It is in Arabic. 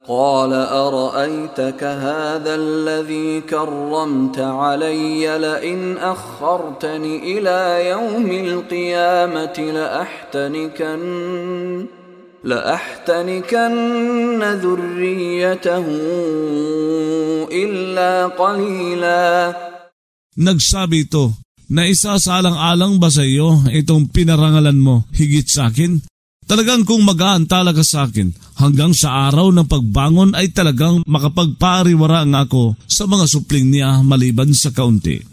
قال أرأيتك هذا الذي كرمت علي لئن أخرتني إلى يوم القيامة لأحتنكن ذريته إلا قليلا. Nagsabi ito, na isasalang-alang ba sa iyo itong pinarangalan mo higit sa akin? Talagang kung mag-aantala ka sa akin, hanggang sa araw ng pagbangon ay talagang makapagpariwara nga ako sa mga supling niya maliban sa kaunti.